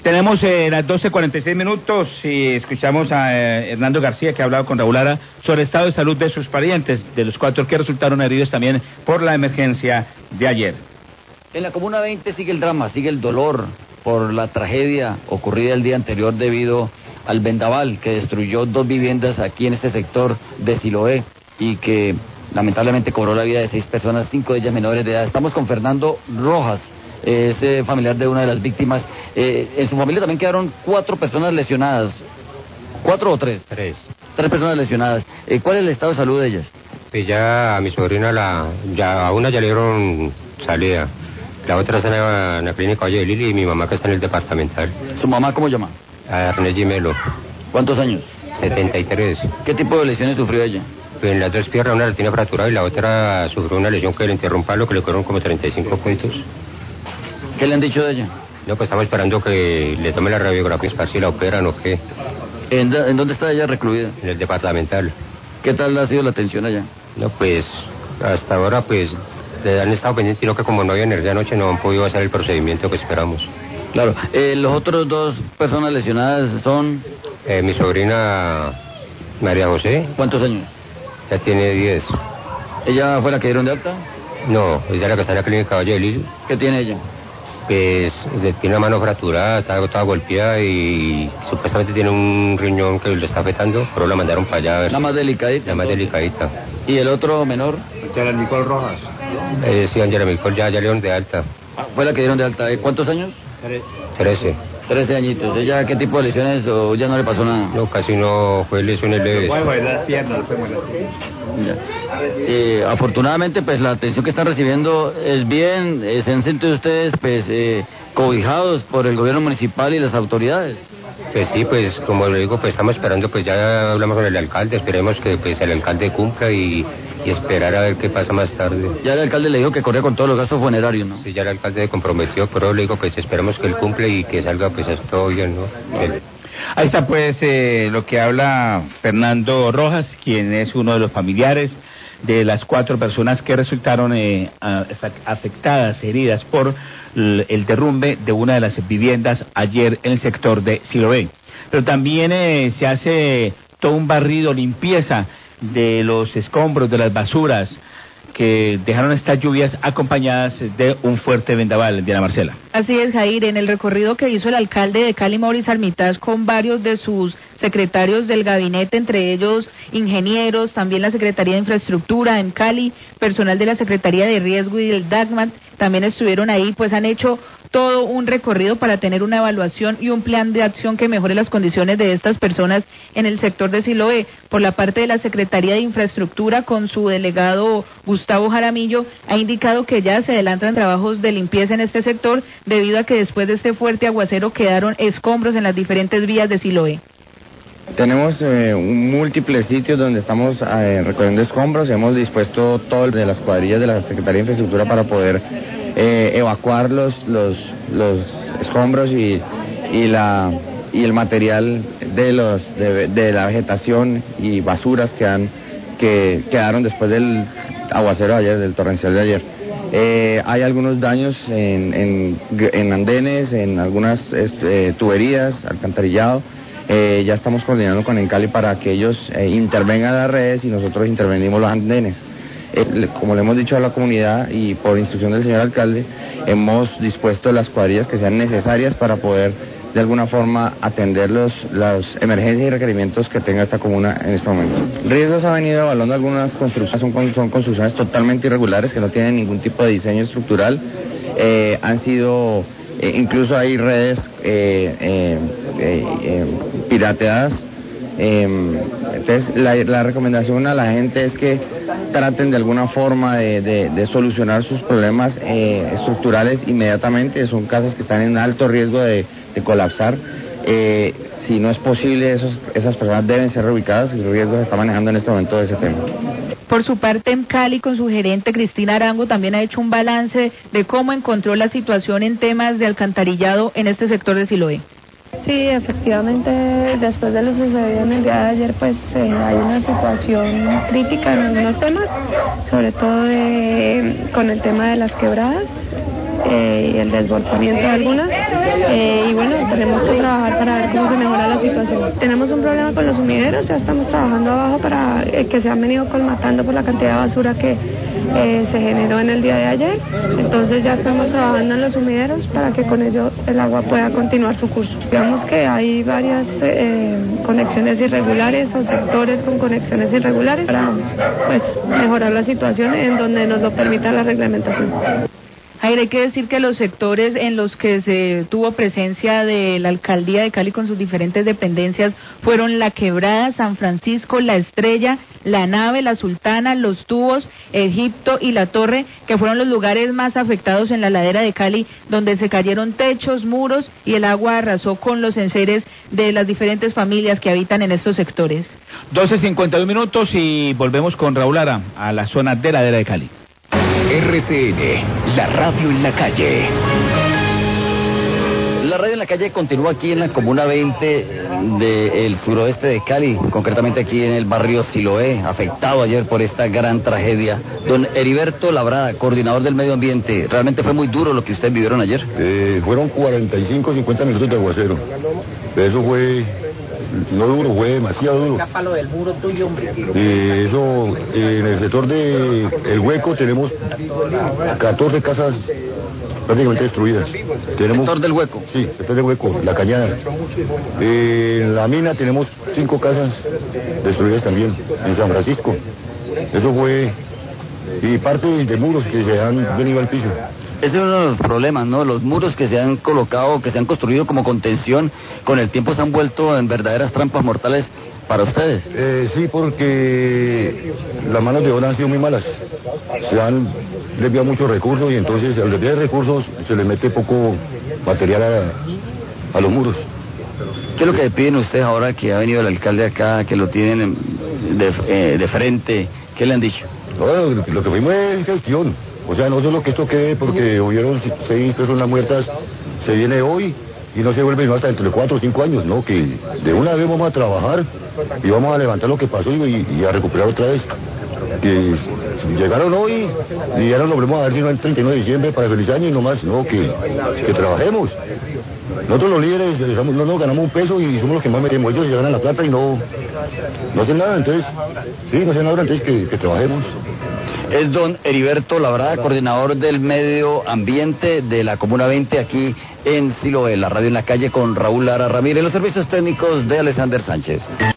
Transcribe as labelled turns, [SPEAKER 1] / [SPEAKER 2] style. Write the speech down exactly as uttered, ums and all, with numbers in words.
[SPEAKER 1] Tenemos eh, las doce cuarenta y seis minutos y escuchamos a eh, Hernando García, que ha hablado con Raúl Lara sobre el estado de salud de sus parientes, de los cuatro que resultaron heridos también por la emergencia de ayer.
[SPEAKER 2] En la Comuna veinte sigue el drama, sigue el dolor por la tragedia ocurrida el día anterior debido al vendaval que destruyó dos viviendas aquí en este sector de Siloé y que lamentablemente cobró la vida de seis personas, cinco de ellas menores de edad. Estamos con Fernando Rojas, es eh, familiar de una de las víctimas. Eh, en su familia también quedaron cuatro personas lesionadas. ¿Cuatro o tres?
[SPEAKER 3] Tres.
[SPEAKER 2] Tres personas lesionadas. Eh, ¿Cuál es el estado de salud de ellas?
[SPEAKER 3] Pues ya a mi sobrina, la, ya a una ya le dieron salida. La otra está en la, en la clínica Valle de Lili y mi mamá que está en el departamental.
[SPEAKER 2] ¿Su mamá cómo llama?
[SPEAKER 3] A Ernest Gimelo.
[SPEAKER 2] ¿Cuántos años?
[SPEAKER 3] setenta y tres.
[SPEAKER 2] ¿Qué tipo de lesiones sufrió ella?
[SPEAKER 3] Pues en las dos piernas una la tiene fracturada y la otra sufrió una lesión que le enterró un palo que le fueron como treinta y cinco puntos.
[SPEAKER 2] ¿Qué le han dicho de ella?
[SPEAKER 3] No, pues estamos esperando que le tomen la radiografía para si la operan o qué.
[SPEAKER 2] ¿En, ¿En dónde está ella recluida?
[SPEAKER 3] En el departamental.
[SPEAKER 2] ¿Qué tal ha sido la atención allá?
[SPEAKER 3] No, pues hasta ahora pues han estado pendientes, sino que como no había energía anoche no han podido hacer el procedimiento que esperamos.
[SPEAKER 2] Claro. Eh, ¿Los otros dos personas lesionadas son?
[SPEAKER 3] Eh, mi sobrina María José.
[SPEAKER 2] ¿Cuántos años?
[SPEAKER 3] Ya tiene diez.
[SPEAKER 2] ¿Ella fue la que dieron de alta?
[SPEAKER 3] No, ella es la que está en la clínica Valle de Lili.
[SPEAKER 2] ¿Qué tiene ella?
[SPEAKER 3] Pues tiene una mano fracturada, está toda golpeada y supuestamente tiene un riñón que le está afectando, pero la mandaron para allá. A ver
[SPEAKER 2] la más delicadita.
[SPEAKER 3] La más entonces. delicadita.
[SPEAKER 2] ¿Y el otro menor?
[SPEAKER 4] Angela Nicole Rojas.
[SPEAKER 3] Eh, sí, Angela Nicole ya, ya le dieron de alta.
[SPEAKER 2] Ah, ¿fue la que dieron de alta? ¿Cuántos años?
[SPEAKER 3] Trece.
[SPEAKER 2] Trece añitos. ¿Ella qué tipo de lesiones o ya no le pasó nada?
[SPEAKER 3] No, casi no fue lesiones leves.
[SPEAKER 4] Bueno, las piernas, fue las piernas.
[SPEAKER 2] Eh, afortunadamente, pues la atención que están recibiendo es bien. Eh, ¿Se han sentido ustedes, pues, eh, cobijados por el gobierno municipal y las autoridades?
[SPEAKER 3] Pues sí, pues como le digo, pues estamos esperando, pues ya hablamos con el alcalde, esperemos que pues el alcalde cumpla y, y esperar a ver qué pasa más tarde.
[SPEAKER 2] Ya el alcalde le dijo que corría con todos los gastos funerarios, ¿no?
[SPEAKER 3] Sí, ya el alcalde se comprometió, pero le digo, pues esperemos que él cumple y que salga pues todo bien, ¿no? El...
[SPEAKER 1] Ahí está pues eh, lo que habla Fernando Rojas, quien es uno de los familiares de las cuatro personas que resultaron eh, afectadas, heridas por el derrumbe de una de las viviendas ayer en el sector de Siloé. Pero también eh, se hace todo un barrido, limpieza de los escombros, de las basuras que dejaron estas lluvias acompañadas de un fuerte vendaval, Diana Marcela.
[SPEAKER 5] Así es, Jair, en el recorrido que hizo el alcalde de Cali, Mauricio Armitage, con varios de sus secretarios del gabinete, entre ellos ingenieros, también la Secretaría de Infraestructura en Cali, personal de la Secretaría de Riesgo y del DACMAT, también estuvieron ahí, pues han hecho todo un recorrido para tener una evaluación y un plan de acción que mejore las condiciones de estas personas en el sector de Siloé. Por la parte de la Secretaría de Infraestructura, con su delegado Gustavo Jaramillo, ha indicado que ya se adelantan trabajos de limpieza en este sector debido a que después de este fuerte aguacero quedaron escombros en las diferentes vías de Siloé.
[SPEAKER 6] Tenemos eh, múltiples sitios donde estamos eh, recogiendo escombros. Hemos dispuesto todo de las cuadrillas de la Secretaría de Infraestructura para poder eh, evacuar los, los, los escombros y, y, la, y el material de, los, de, de la vegetación y basuras que, han, que quedaron después del aguacero de ayer, del torrencial de ayer. Eh, hay algunos daños en, en, en andenes, en algunas eh, tuberías, alcantarillado. Eh, ya estamos coordinando con Encali para que ellos eh, intervengan las redes y nosotros intervenimos los andenes. Eh, como le hemos dicho a la comunidad y por instrucción del señor alcalde, hemos dispuesto las cuadrillas que sean necesarias para poder de alguna forma atender los, las emergencias y requerimientos que tenga esta comuna en este momento. Riesgos ha venido evaluando algunas construcciones, son, son construcciones totalmente irregulares que no tienen ningún tipo de diseño estructural, eh, han sido... Eh, incluso hay redes eh, eh, eh, eh, pirateadas. Eh, entonces la, la recomendación a la gente es que traten de alguna forma de, de, de solucionar sus problemas eh, estructurales inmediatamente. Son casas que están en alto riesgo de, de colapsar. Eh, si no es posible, esos, esas personas deben ser reubicadas y el riesgo se está manejando en este momento de ese tema.
[SPEAKER 5] Por su parte, en Cali, con su gerente Cristina Arango, también ha hecho un balance de cómo encontró la situación en temas de alcantarillado en este sector de Siloé.
[SPEAKER 7] Sí, efectivamente, después de lo sucedido en el día de ayer, pues eh, hay una situación crítica en algunos temas, sobre todo de, con el tema de las quebradas eh, y el desbordamiento de algunas. Eh, y bueno, tenemos que trabajar para ver cómo se mejora la situación. Tenemos un problema con los sumideros, ya estamos trabajando abajo para eh, que se han venido colmatando por la cantidad de basura que eh, se generó en el día de ayer. Entonces ya estamos trabajando en los sumideros para que con ello el agua pueda continuar su curso. Digamos que hay varias eh, conexiones irregulares o sectores con conexiones irregulares para pues mejorar la situación en donde nos lo permita la reglamentación.
[SPEAKER 5] Jair, hay que decir que los sectores en los que se tuvo presencia de la Alcaldía de Cali con sus diferentes dependencias fueron La Quebrada, San Francisco, La Estrella, La Nave, La Sultana, Los Tubos, Egipto y La Torre, que fueron los lugares más afectados en la ladera de Cali, donde se cayeron techos, muros y el agua arrasó con los enseres de las diferentes familias que habitan en estos sectores.
[SPEAKER 1] doce cincuenta y un minutos y volvemos con Raúl Lara a la zona de la ladera de Cali.
[SPEAKER 8] R C N, la radio en la calle.
[SPEAKER 2] La radio en la calle continúa aquí en la Comuna veinte del suroeste de Cali, concretamente aquí en el barrio Siloé, afectado ayer por esta gran tragedia. Don Heriberto Labrada, coordinador del medio ambiente, ¿realmente fue muy duro lo que ustedes vivieron ayer?
[SPEAKER 9] Eh, fueron cuarenta y cinco, cincuenta minutos de aguacero. Eso fue... no duro, fue demasiado duro.
[SPEAKER 10] Lo del muro tuyo, hombre.
[SPEAKER 9] Eh, eso, eh, en el sector de El Hueco tenemos catorce casas prácticamente destruidas. Tenemos,
[SPEAKER 2] ¿Sector del Hueco?
[SPEAKER 9] Sí, sector del Hueco, La Cañada. Eh, en la mina tenemos cinco casas destruidas también, en San Francisco. Eso fue... y parte de muros que se han venido al piso.
[SPEAKER 2] Ese es uno de los problemas, ¿no? Los muros que se han colocado, que se han construido como contención, con el tiempo se han vuelto en verdaderas trampas mortales para ustedes.
[SPEAKER 9] Eh, sí, porque las manos de obra han sido muy malas. Se han desviado muchos recursos y entonces al desviar recursos se le mete poco material a, a los muros.
[SPEAKER 2] ¿Qué es lo que piden ustedes ahora que ha venido el alcalde acá, que lo tienen de, eh, de frente? ¿Qué le han dicho?
[SPEAKER 9] No, lo que fuimos es gestión. O sea, no solo que esto quede porque hubieron seis personas muertas, se viene hoy y no se vuelve sino hasta dentro de cuatro o cinco años, ¿no? Que de una vez vamos a trabajar y vamos a levantar lo que pasó y, y a recuperar otra vez. Que llegaron hoy y ahora nos volvemos a ver sino el treinta y nueve de diciembre para feliz año y no más, no, que, que trabajemos. Nosotros los líderes no nos ganamos un peso y somos los que más metemos. Ellos se ganan la plata y no, no hacen nada, entonces, sí, no hacen nada, entonces que, que trabajemos.
[SPEAKER 2] Es don Heriberto Labrada, coordinador del medio ambiente de la Comuna veinte aquí en Siloé, la radio en la calle con Raúl Lara Ramírez, los servicios técnicos de Alexander Sánchez.